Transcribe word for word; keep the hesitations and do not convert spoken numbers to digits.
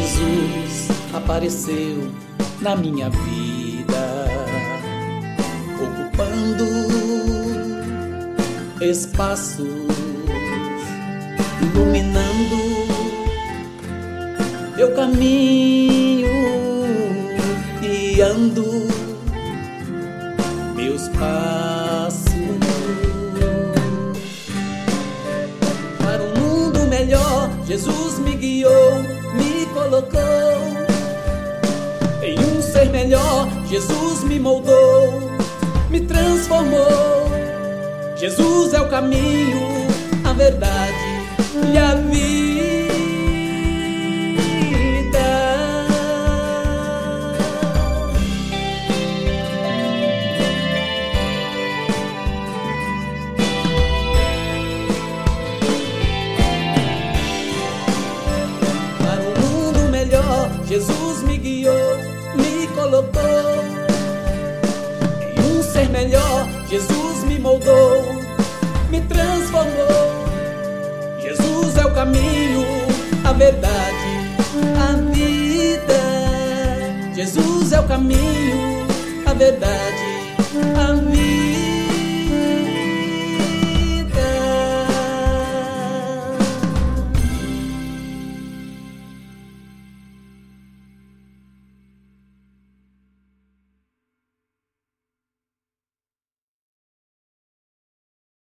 Jesus apareceu na minha vida, ocupando espaços, iluminando meu caminho, guiando meus passos para um mundo melhor. Jesus me guiou, me colocou em um ser melhor. Jesus me moldou, me transformou. Jesus é o caminho, a verdade e a vida. Para um mundo melhor, Jesus me guiou, me colocou em um ser melhor. Jesus me moldou, me transformou. Jesus é o caminho, a verdade, a vida. Jesus é o caminho, a verdade, a vida.